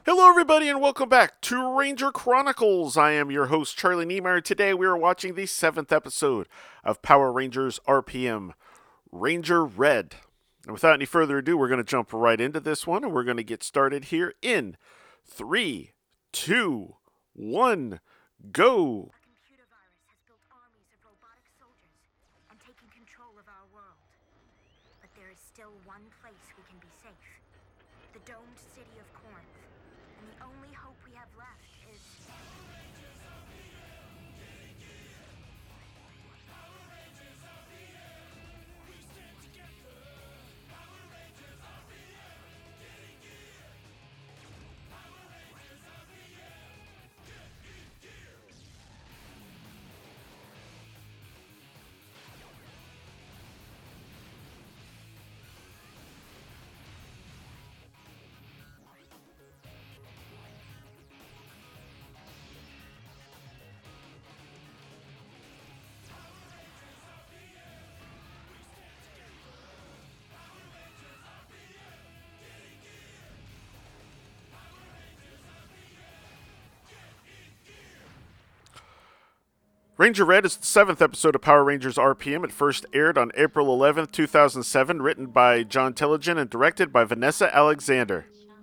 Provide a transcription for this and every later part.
Hello, everybody, and welcome back to Ranger Chronicles. I am your host, Charlie Niemeyer. Today, we are watching the 7th episode of Power Rangers RPM, Ranger Red. And without any further ado, we're going to jump right into this one, and we're going to get started here in 3, 2, 1, go. A computer virus has built armies of robotic soldiers and taken control of our world. But there is still one place we can be safe. The domed city of Corinth. And the only hope we have left is... Ranger Red is the 7th episode of Power Rangers RPM. It first aired on April 11th, 2007, written by John Tellegen and directed by Vanessa Alexander.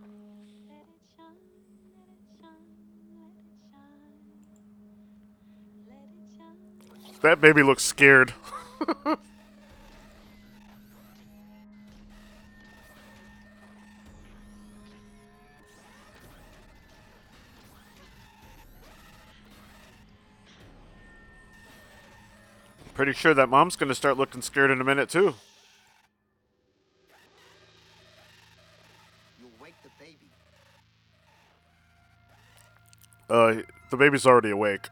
That baby looks scared. Pretty sure that mom's going to start looking scared in a minute, too. You'll wake the baby. The baby's already awake.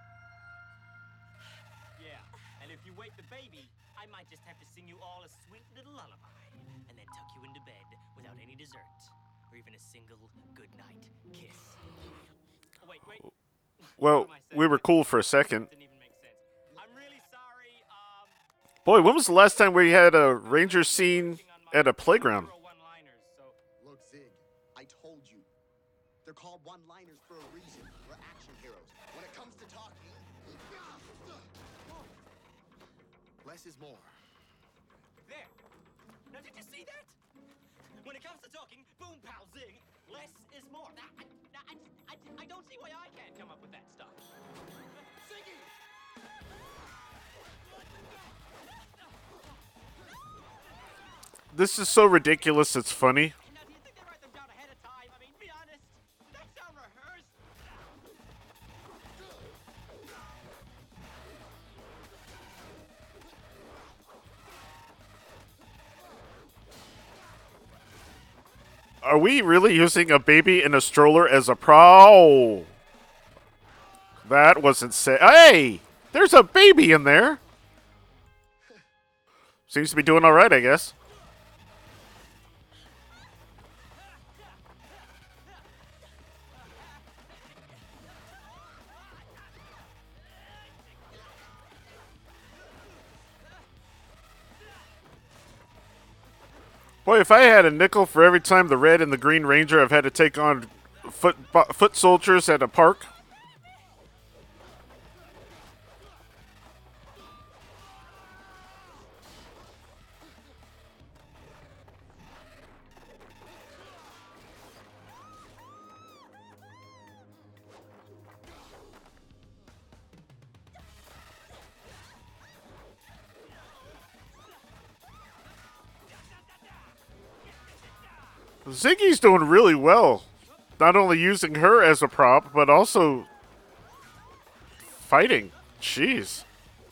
Yeah, and if you wake the baby, I might just have to sing you all a sweet little lullaby, and then tuck you into bed without any dessert, or even a single goodnight kiss. Oh, wait. Well, we were cool for a second. Didn't even make sense. I'm really sorry, Boy, when was the last time we had a Ranger scene at a playground? one-liners, so... Look, Zig, I told you. They're called one-liners for a reason. We're action heroes. When it comes to talking, less is more. There! Now, did you see that? When it comes to talking, boom, pow, zing, less is more. I don't see why I can't come up with that stuff. Ziggy! This is so ridiculous, it's funny. Now, do you think they write them down ahead of time? I mean, be honest. That sound rehearsed. Are we really using a baby in a stroller as a pro? That wasn't Hey! There's a baby in there! Seems to be doing alright, I guess. Boy, if I had a nickel for every time the Red and the Green Ranger have had to take on foot soldiers at a park. Ziggy's doing really well. Not only using her as a prop, but also fighting. Jeez.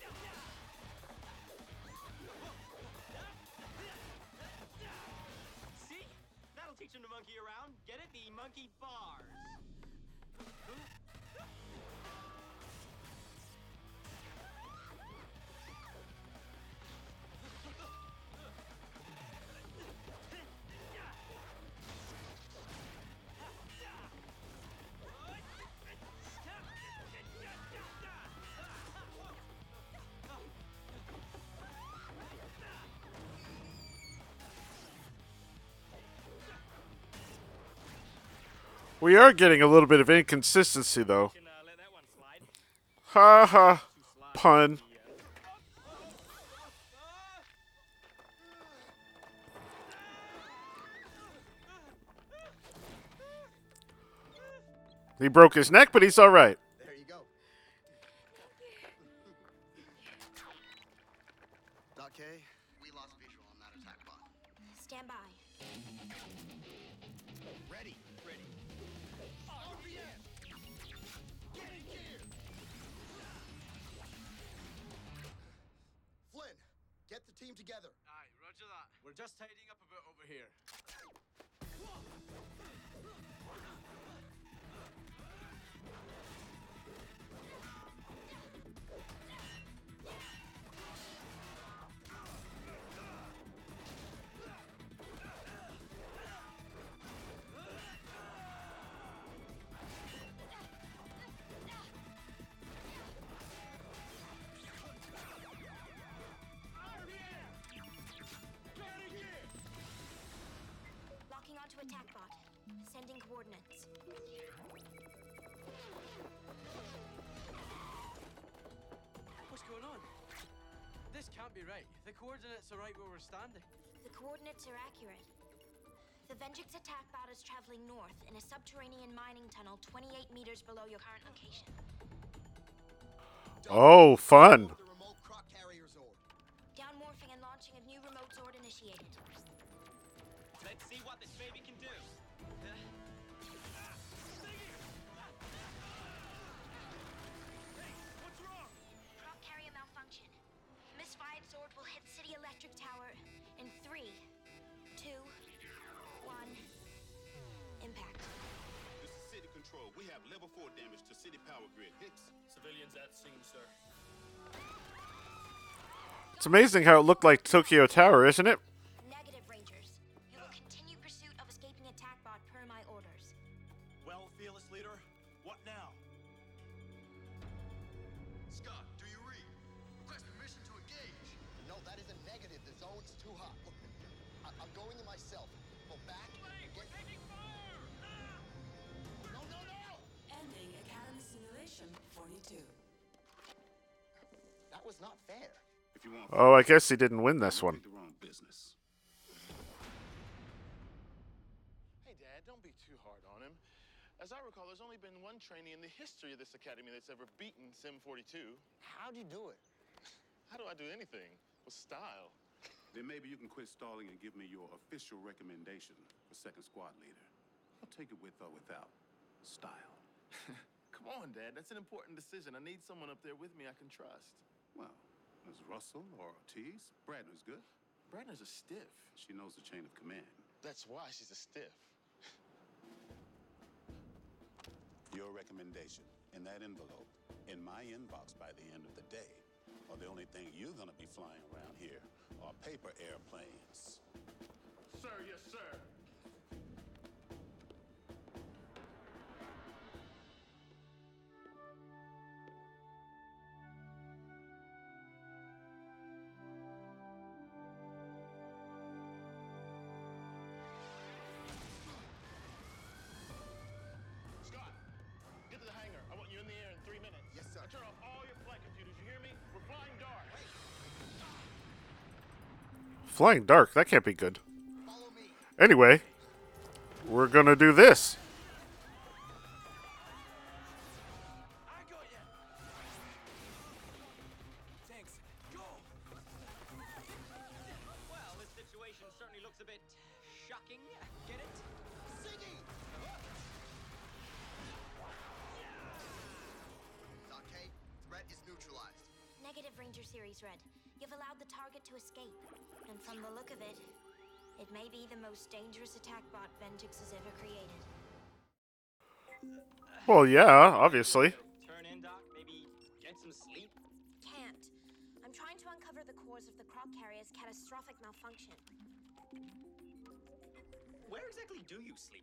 See? That'll teach him to monkey around. Get it? The monkey bars. We are getting a little bit of inconsistency, though. Can let that one slide. Ha ha. Pun. He broke his neck, but he's all right. There you go. Doc K, we lost visual on that attack bot. Stand by. Ready. Ready. RPM! Get in gear! Flynn, get the team together. Aye, roger that. We're just tidying up a bit over here. Locking onto attack bot. Sending coordinates. What's going on? This can't be right. The coordinates are right where we're standing. The coordinates are accurate. The Venjix attack bot is traveling north in a subterranean mining tunnel 28 meters below your current location. Oh, fun. The remote croc carrier Zord. Downmorphing and launching of new remote Zord initiated. Let's see what this baby can do. Croc carrier malfunction. Misfired Zord will hit City Electric Tower in 3, 2, 1. Impact. This is City Control. We have level 4 damage to City Power Grid. Hicks. Civilians at scene, sir. It's amazing how it looked like Tokyo Tower, isn't it? Negative, Rangers. You will continue pursuit of escaping attack bot per my orders. Well, fearless leader, what now? Scott, do you read? Request permission to engage. No, that is a negative. The zone's too hot. Look, I'm going in myself. Go back and get... No, no, no! Ending Academy Simulation 42. That was not fair. If you want Oh, I guess he didn't win this one. the wrong business. Hey, Dad, don't be too hard on him. As I recall, there's only been one trainee in the history of this academy that's ever beaten Sim 42. How'd you do it? How do I do anything? With style. Then maybe you can quit stalling and give me your official recommendation for second squad leader. I'll take it with or without style. Come on, Dad, that's an important decision. I need someone up there with me I can trust. Well, there's Russell or Ortiz. Bradner's good. Bradner's a stiff. She knows the chain of command. That's why she's a stiff. Your recommendation in that envelope, in my inbox by the end of the day, or the only thing you're gonna be flying around here are paper airplanes. Sir, yes, sir. Scott, get to the hangar. I want you in the air in 3 minutes. Yes, sir. Turn off all your flight computers. You hear me? We're flying dark. Flying dark, that can't be good. Follow me. Anyway, we're gonna do this. I got you. Thanks. Go. Well, this situation certainly looks a bit shocking. Get it? Ziggy! Doc K, threat is neutralized. Negative, Ranger Series Red. You've allowed the target to escape. And from the look of it, it may be the most dangerous attack bot Venjix has ever created. Well, yeah, obviously. Turn in, Doc. Maybe get some sleep. Can't. I'm trying to uncover the cause of the Croc carrier's catastrophic malfunction. Where exactly do you sleep?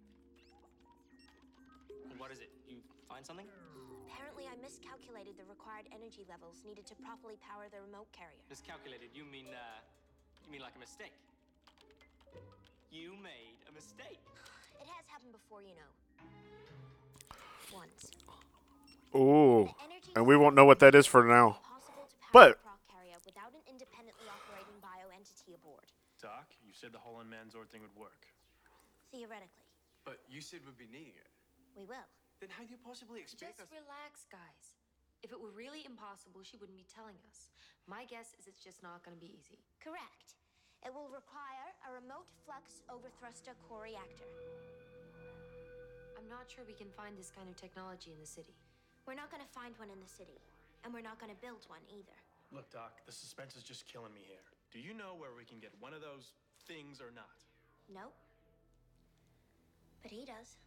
And what is it? You find something? Apparently, I miscalculated the required energy levels needed to properly power the remote carrier. Miscalculated. You mean like a mistake? You made a mistake. It has happened before, you know. Once. Ooh. The energy And we won't know what that is for now. impossible to power But a Croc carrier without an independently operating bioentity aboard. Doc, you said the whole unmanned Zord thing would work. Theoretically. But you said we'd be needing it. We will. Then how do you possibly expect Just us? relax, guys. If it were really impossible, she wouldn't be telling us. My guess is it's just not going to be easy. Correct. It will require a remote flux overthruster core reactor. I'm not sure we can find this kind of technology in the city. We're not going to find one in the city, and we're not going to build one either. Look, Doc, the suspense is just killing me here. Do you know where we can get one of those things or not? Nope. But he does.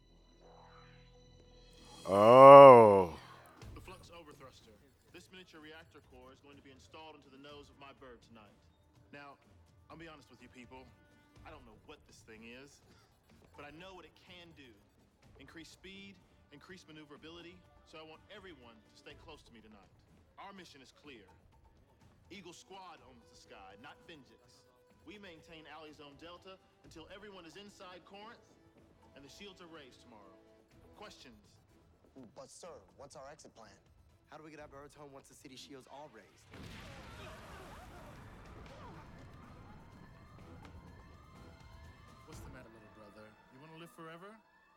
oh. The Flux Overthruster. This miniature reactor core is going to be installed into the nose of my bird tonight. Now, I'll be honest with you people. I don't know what this thing is, but I know what it can do. Increase speed, increase maneuverability, so I want everyone to stay close to me tonight. Our mission is clear. Eagle Squad owns the sky, not Vengeance. We maintain Alley Zone Delta until everyone is inside Corinth and the shields are raised tomorrow. Questions? But sir, what's our exit plan? How do we get our birds home once the city shields are raised? What's the matter, little brother? You want to live forever?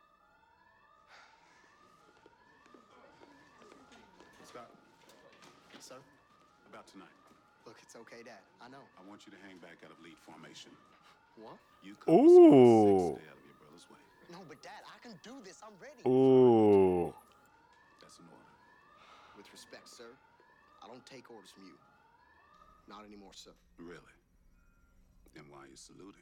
Scott. Sir? About tonight. Look, it's okay, Dad. I know. I want you to hang back out of lead formation. What? You cover Ooh. 6, stay out of your brother's way. No, but Dad, I can do this. I'm ready. Ooh. That's an order. With respect, sir, I don't take orders from you. Not anymore, sir. Really? Then why are you saluting?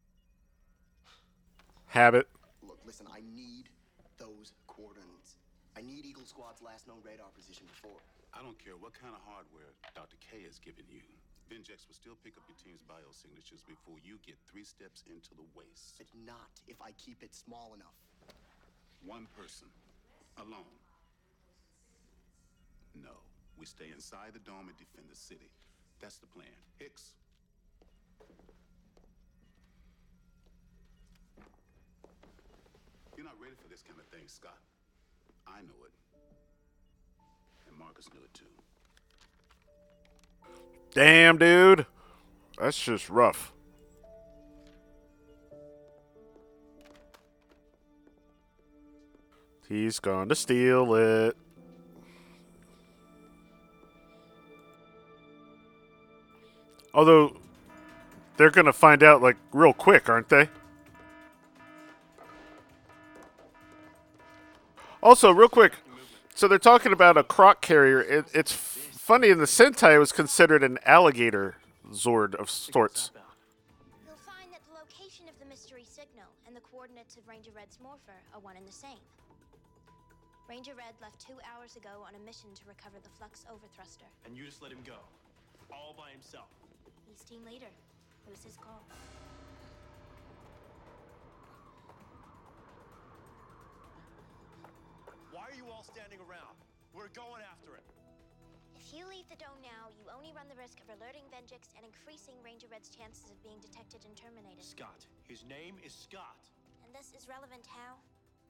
Habit. Look, listen, I need those coordinates. I need Eagle Squad's last known radar position before. I don't care what kind of hardware Dr. K has given you. Vengex will still pick up your team's biosignatures before you get 3 steps into the waste. But not if I keep it small enough. One person. Alone. No. We stay inside the dome and defend the city. That's the plan. Hicks. You're not ready for this kind of thing, Scott. I know it. And Marcus knew it too. Damn, dude. That's just rough. He's gonna steal it. Although, they're gonna find out, like, real quick, aren't they? Also, real quick, so they're talking about a croc carrier. It's funny, in the Sentai, it was considered an alligator Zord of sorts. You'll find that the location of the mystery signal and the coordinates of Ranger Red's morpher are one and the same. Ranger Red left 2 hours ago on a mission to recover the Flux Overthruster. And you just let him go. All by himself. He's team leader. It was his call. Why are you all standing around? We're going after him. If you leave the dome now, you only run the risk of alerting Vengex and increasing Ranger Red's chances of being detected and terminated. Scott. His name is Scott. And this is relevant how?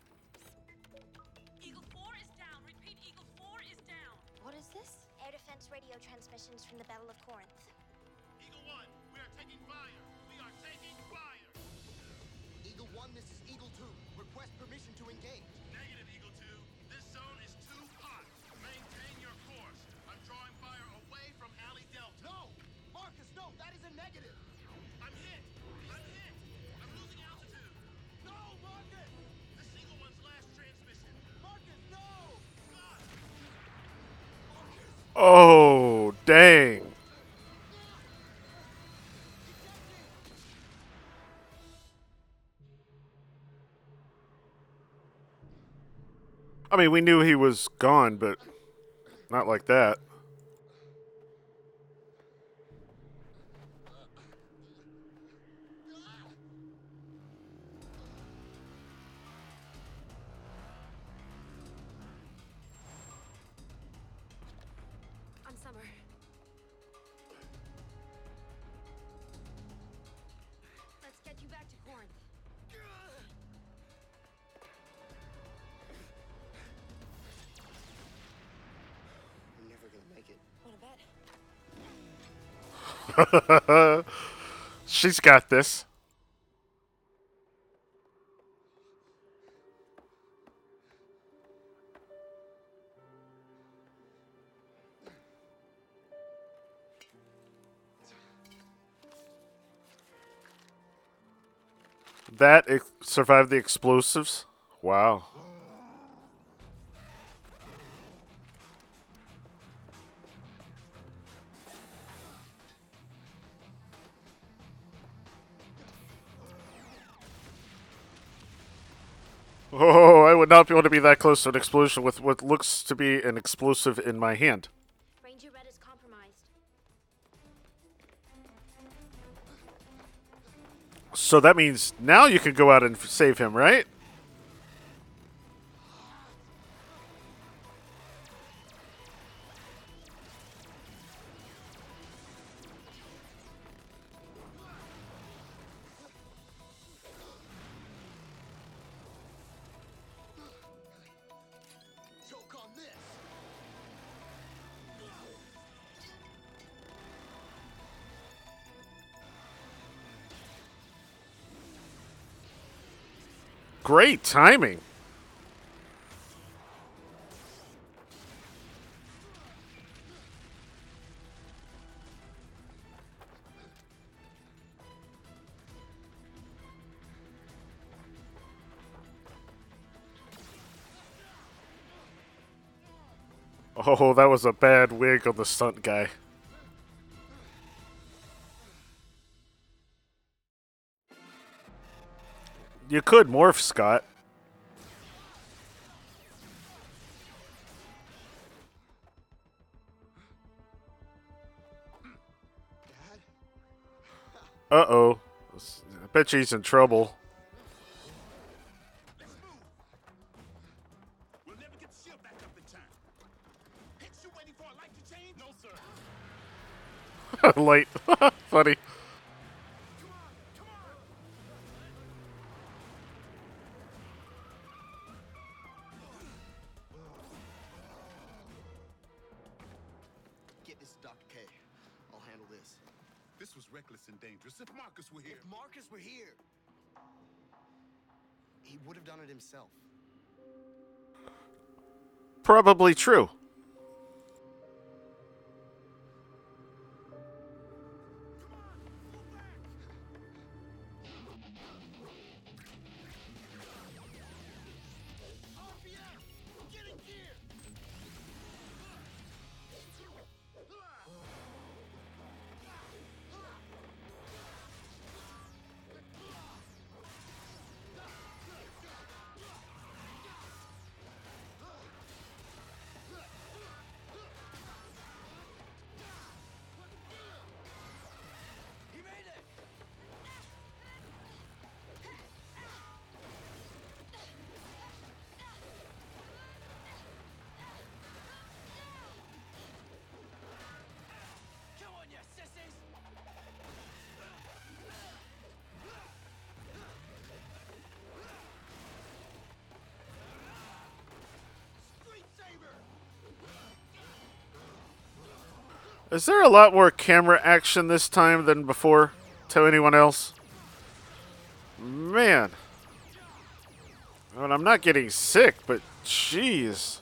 Eagle 4 is down. Repeat, Eagle 4 is down. What is this? Air defense radio transmissions from the Battle of Corinth. Eagle 1, we are taking fire. We are taking fire. Eagle 1, this is Eagle 2. Request permission to engage. Negative, Eagle 2. This zone is too hot. Maintain your course. I'm drawing fire away from Alley Delta. No! Marcus, no! That is a negative! I'm hit. I'm hit. I'm losing altitude. No, Marcus! This is Eagle 1's last transmission. Marcus, no! God. Oh, dang. I mean, we knew he was gone, but not like that. I'm Summer. Let's get you back to Corinth. She's got this. That survived the explosives? Wow. Oh, I would not be able to be that close to an explosion with what looks to be an explosive in my hand. Ranger Red is compromised. So that means now you can go out and save him, right? Choke on this. Great timing. Oh, that was a bad wig on the stunt guy. You could morph, Scott. Uh-oh. I bet she's in trouble. We'll never get the shield back up in time. Hicks, you waiting for a light to change? No, sir. Light. Funny. Get this to Dr. K. I'll handle this. This was reckless and dangerous. If Marcus were here. If Marcus were here, he would have done it himself. Probably true. He made it! Come on, you sissies! Is there a lot more camera action this time than before? To anyone else? Man. I mean, I'm not getting sick, but jeez.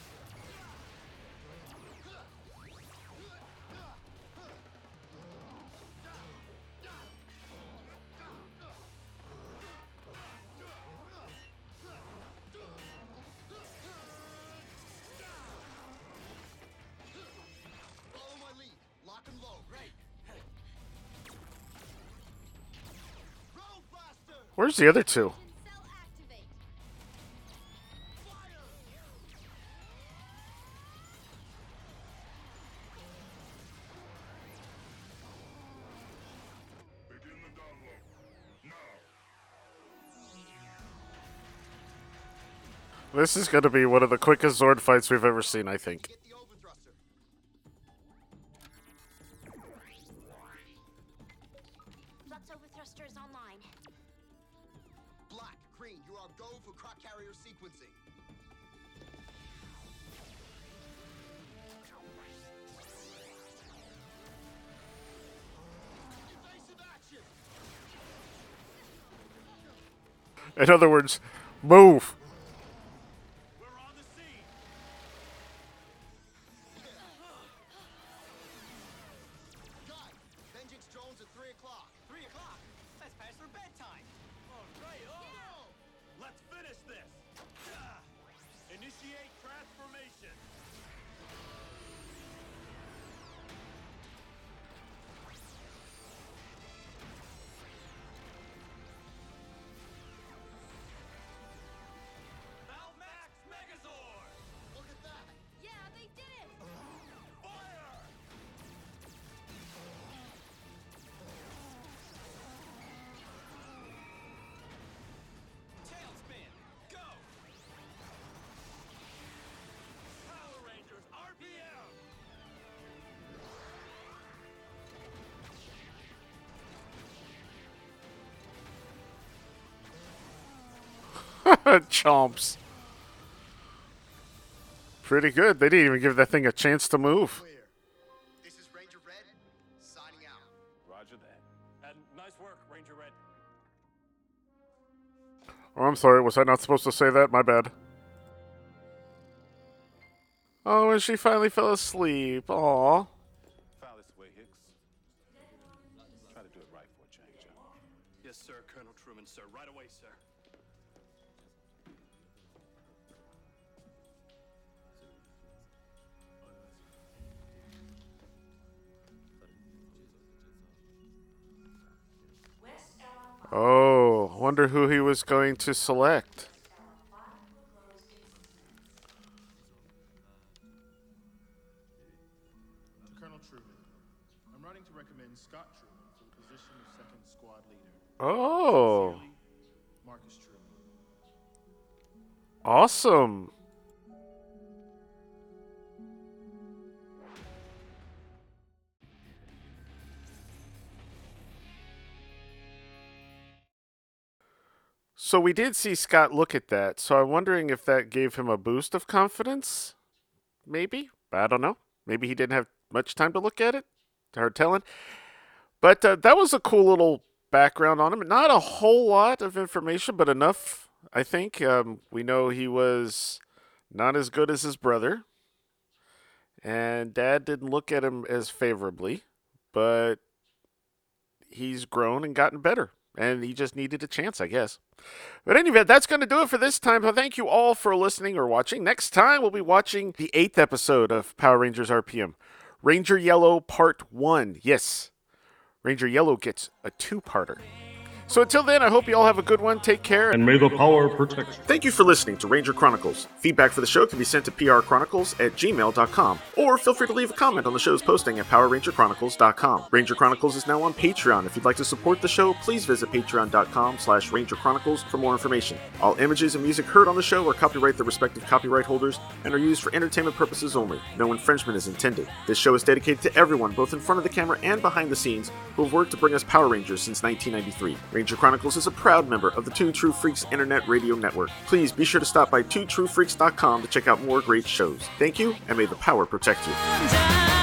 Follow my lead. Lock and load. Right. Road blaster. Where's the other two? Cell activate. Begin the download. Now. This is going to be one of the quickest Zord fights we've ever seen, I think. Get the overthruster. Flux overthruster is online. Black, green, you are go for croc carrier sequencing. In other words, move. We're on the scene. Guy, vengeance drones at 3 o'clock. 3 o'clock? That's past their bedtime. All right. Oh. Let's finish this. Initiate transformation. Valmax Megazord! Look at that. Yeah, they did it! Fire! Tailspin! Go! Power Rangers RPM. Chomps. Pretty good. They didn't even give that thing a chance to move. Clear. This is Ranger Red, signing out. Roger that. And nice work, Ranger Red. Oh, I'm sorry. Was I not supposed to say that? My bad. Oh, and she finally fell asleep. Aw. File this way, Hicks. Try to do it right for a change. Yes, sir, Colonel Truman, sir. Right away, sir. West Airlock 5. Oh, wonder who he was going to select. Airlock 5 will close instantly. To Colonel Truman, I'm writing to recommend Scott Truman for the position of second squad leader. Oh, Sincerely, Marcus Truman. awesome. So we did see Scott look at that, so I'm wondering if that gave him a boost of confidence? Maybe? I don't know. Maybe he didn't have much time to look at it? Hard telling. But that was a cool little background on him. Not a whole lot of information, but enough, I think. We know he was not as good as his brother. And Dad didn't look at him as favorably, but he's grown and gotten better. And he just needed a chance, I guess. But anyway, that's going to do it for this time. So thank you all for listening or watching. Next time, we'll be watching the 8th episode of Power Rangers RPM. Ranger Yellow Part 1. Yes, Ranger Yellow gets a 2-parter. So until then, I hope you all have a good one. Take care. And may the power protect you. Thank you for listening to Ranger Chronicles. Feedback for the show can be sent to prchronicles@gmail.com, or feel free to leave a comment on the show's posting at powerrangerchronicles.com. Ranger Chronicles is now on Patreon. If you'd like to support the show, please visit patreon.com/Ranger Chronicles for more information. All images and music heard on the show are copyright their respective copyright holders and are used for entertainment purposes only. No infringement is intended. This show is dedicated to everyone, both in front of the camera and behind the scenes, who have worked to bring us Power Rangers since 1993. Ranger Chronicles is a proud member of the Two True Freaks Internet Radio Network. Please be sure to stop by twotruefreaks.com to check out more great shows. Thank you, and may the power protect you.